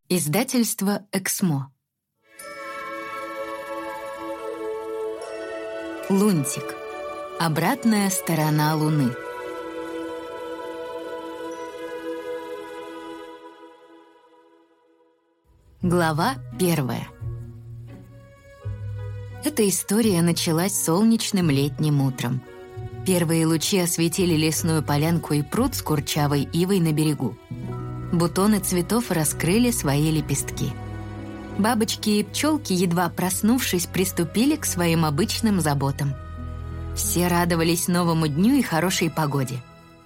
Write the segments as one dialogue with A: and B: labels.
A: Издательство «Эксмо». Лунтик. Обратная сторона Луны. Глава 1. Эта история началась солнечным летним утром. Первые лучи осветили лесную полянку и пруд с курчавой ивой на берегу. Бутоны цветов раскрыли свои лепестки. Бабочки и пчелки, едва проснувшись, приступили к своим обычным заботам. Все радовались новому дню и хорошей погоде.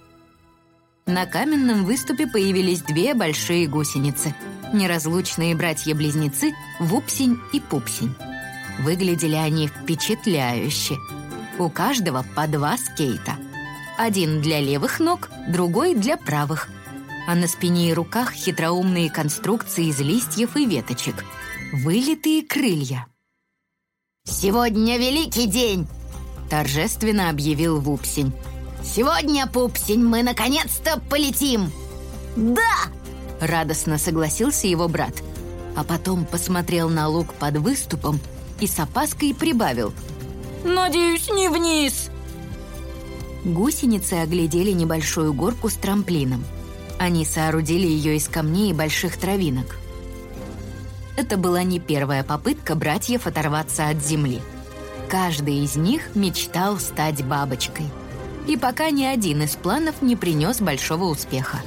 A: На каменном выступе появились две большие гусеницы, неразлучные братья-близнецы Вупсень и Пупсень. Выглядели они впечатляюще. У каждого по 2 скейта. Один для левых ног, другой для правых. А на спине и руках хитроумные конструкции из листьев и веточек. Вылитые крылья.
B: «Сегодня великий день!» — торжественно объявил Вупсень. «Сегодня, Пупсень, мы наконец-то полетим!» «Да!» — радостно согласился его брат. А потом посмотрел на луг под выступом и с опаской прибавил: «Надеюсь, не вниз!» Гусеницы оглядели небольшую горку с трамплином. Они соорудили ее из камней и больших травинок. Это была не первая попытка братьев оторваться от земли. Каждый из них мечтал стать бабочкой. И пока ни один из планов не принес большого успеха.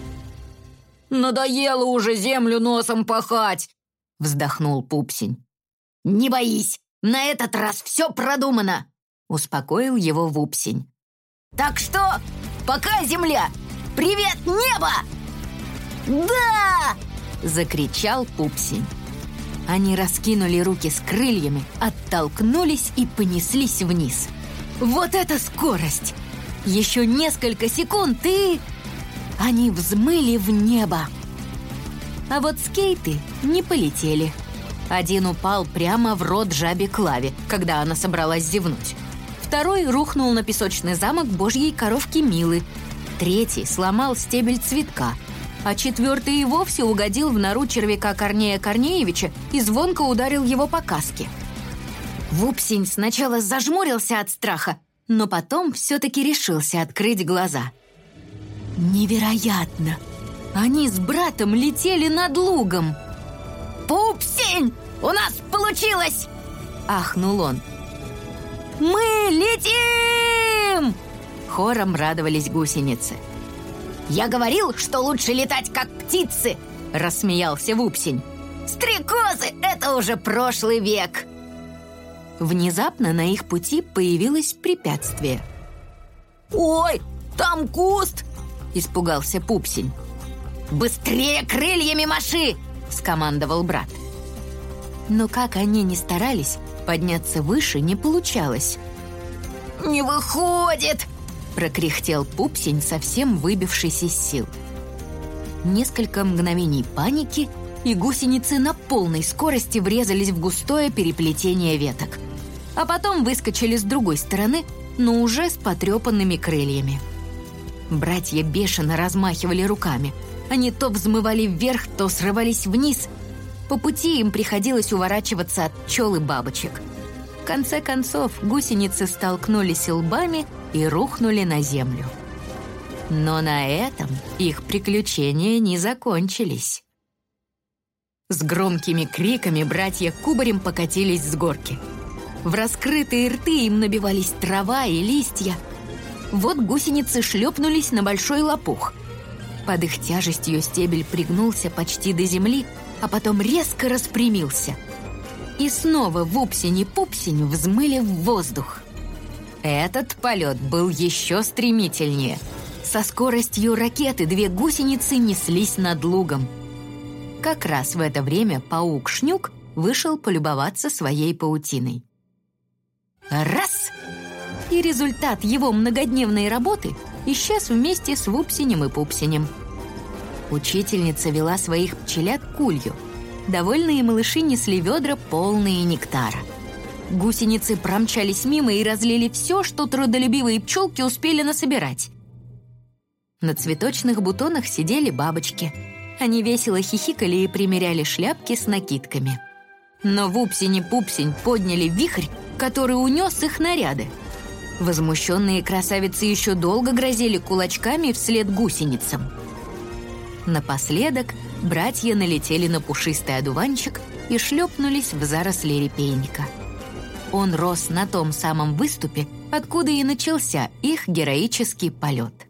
C: «Надоело уже землю носом пахать!» — вздохнул Пупсень.
B: «Не боись, на этот раз все продумано!» — успокоил его Вупсень. «Так что, пока, земля! Привет, небо!» «Да!» — закричал Пупсень.
A: Они раскинули руки с крыльями, оттолкнулись и понеслись вниз. Вот это скорость! Еще несколько секунд и... Они взмыли в небо. А вот скейты не полетели. Один упал прямо в рот жабе Клаве, когда она собралась зевнуть. Второй рухнул на песочный замок божьей коровки Милы. Третий сломал стебель цветка, а четвертый и вовсе угодил в нору червяка Корнея Корнеевича и звонко ударил его по каске. Вупсень сначала зажмурился от страха, но потом все-таки решился открыть глаза. Невероятно! Они с братом летели над лугом.
B: «Пупсень, у нас получилось!» — ахнул он.
A: «Мы летим!» Хором радовались гусеницы.
B: «Я говорил, что лучше летать, как птицы!» — рассмеялся Вупсень. «Стрекозы — это уже прошлый век!»
A: Внезапно на их пути появилось препятствие.
C: «Ой, там куст!»
A: — испугался Пупсень.
B: «Быстрее крыльями маши!» — скомандовал брат.
A: Но как они ни старались, подняться выше не получалось.
B: «Не выходит!» —
A: прокряхтел Пупсень, совсем выбившись из сил. Несколько мгновений паники, и гусеницы на полной скорости врезались в густое переплетение веток. А потом выскочили с другой стороны, но уже с потрепанными крыльями. Братья бешено размахивали руками. Они то взмывали вверх, то срывались вниз. По пути им приходилось уворачиваться от пчел и бабочек. В конце концов, гусеницы столкнулись лбами и рухнули на землю. Но на этом их приключения не закончились. С громкими криками братья кубарем покатились с горки. В раскрытые рты им набивались трава и листья. Вот гусеницы шлепнулись на большой лопух. Под их тяжестью стебель пригнулся почти до земли, а потом резко распрямился. И снова Вупсень и Пупсень взмыли в воздух. Этот полет был еще стремительнее. Со скоростью ракеты две гусеницы неслись над лугом. Как раз в это время паук Шнюк вышел полюбоваться своей паутиной. Раз! И результат его многодневной работы исчез вместе с Вупсенем и Пупсенем. Учительница вела своих пчелят к улью. Довольные малыши несли ведра, полные нектара. Гусеницы промчались мимо и разлили все, что трудолюбивые пчелки успели насобирать. На цветочных бутонах сидели бабочки. Они весело хихикали и примеряли шляпки с накидками. Но Вупсень и Пупсень подняли вихрь, который унес их наряды. Возмущенные красавицы еще долго грозили кулачками вслед гусеницам. Напоследок братья налетели на пушистый одуванчик и шлепнулись в заросли репейника. Он рос на том самом выступе, откуда и начался их героический полет.